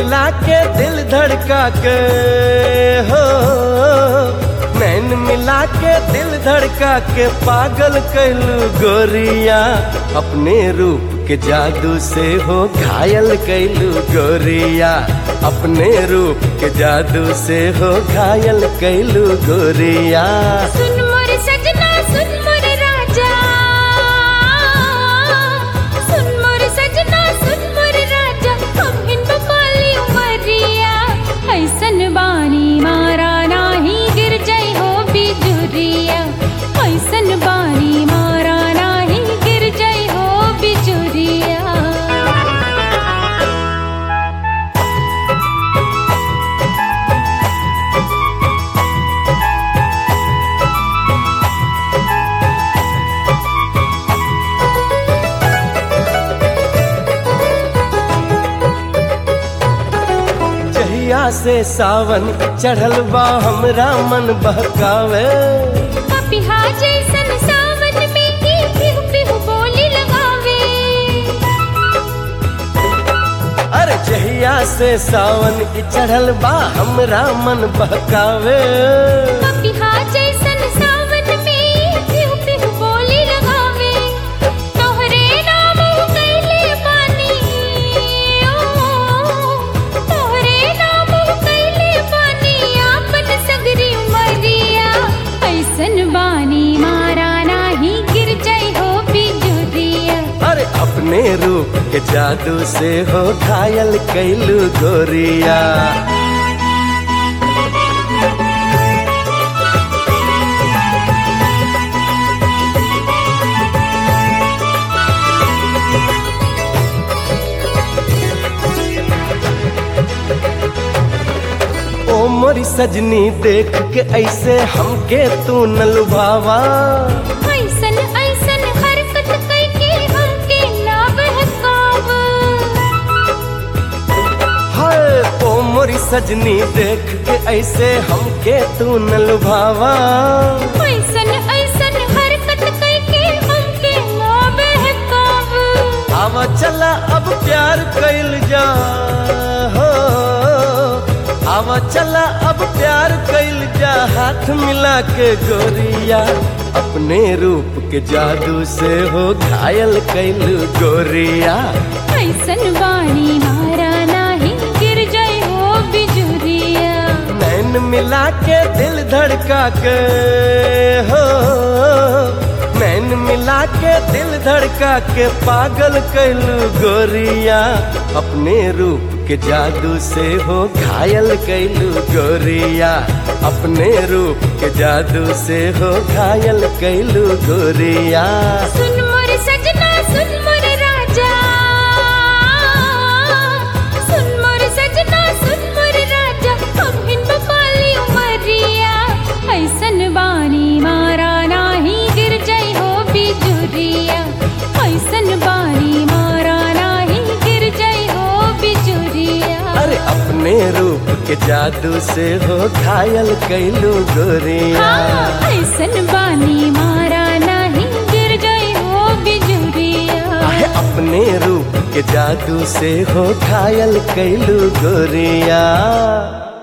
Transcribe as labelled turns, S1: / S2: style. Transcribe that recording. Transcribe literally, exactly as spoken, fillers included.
S1: मिला के दिल धड़का के हो, नैन मिला के दिल धड़का के पागल कैलू गोरिया, अपने रूप के जादू से हो घायल कैलू गोरिया, अपने रूप के जादू से हो घायल कैलू गोरिया।
S2: सुन मोर सजना सुन मोर राजा, सुन मोर सजना सुन मोर राजा, हम हिन बपाली उमरिया, ऐसन बानी मारा नाही गिर जाई हो बिजुरिया, ऐसन बानी मारा नाही गिर जाई हो बिजुरिया।
S1: जहिया से सावन चढ़ल बा हमरा मन बहकावे,
S2: पपिहा जैसन सावन में ही पिहु पिहु बोली लगावे।
S1: अरे जहिया से सावन चढ़ल बा हमरा मन बहकावे,
S2: पपिहा जैसन सावन में पिहु पिहु बोली लगावे। तोहरे नाम कैले बानी ओ, तोहरे नाम कैले बानी आपन सगरी उमरिया, ऐसन बानी मारा नाही गिर जाई हो बिजुरिया।
S1: अरे अपने रूप के जादू से हो घायल कैलू गोरिया। ओ मोरी सजनी देख के ऐसे हमके तू न लुभावा,
S2: ऐसन ऐसन हरकत कैके हमके ना बहकाव।
S1: हाय ओ मोरी सजनी देख के ऐसे हमके तू न लुभावा,
S2: ऐसन ऐसन हरकत कैके हमके ना बहकाव।
S1: आवा चला अब प्यार कैल जा हो, आवा चला अब प्यार कैल जा हाथ मिला के गोरिया, अपने रूप के जादू से हो घायल कैलू गोरिया।
S2: ऐसन बानी मारा नाही गिर जाई हो बिजुरिया,
S1: नैन मिला के दिल धड़का के हो, नैन मिला के दिल धड़का के पागल कैलू गोरिया, अपने रूप के जादू से हो घायल कैलू गोरिया, अपने रूप के जादू से हो घायल कैलू गोरिया।
S2: सुन मोर सजना सुन मोर राजा, सुन मोर सजना सुन मोर राजा, हम हिन बपाली उमरिया, ऐसन बानी मारा नाही गिर जाई हो बिजुरिया, ऐसन बानी मारा नाही गिर जाई हो बिजुरिया।
S1: अरे अपने रूप के जादू से हो घायल कैलू गोरिया,
S2: हाँ, ऐसन बानी मारा नाही गिर जाई हो बिजुरिया।
S1: आहे अपने रूप के जादू से हो घायल कैलू गोरिया।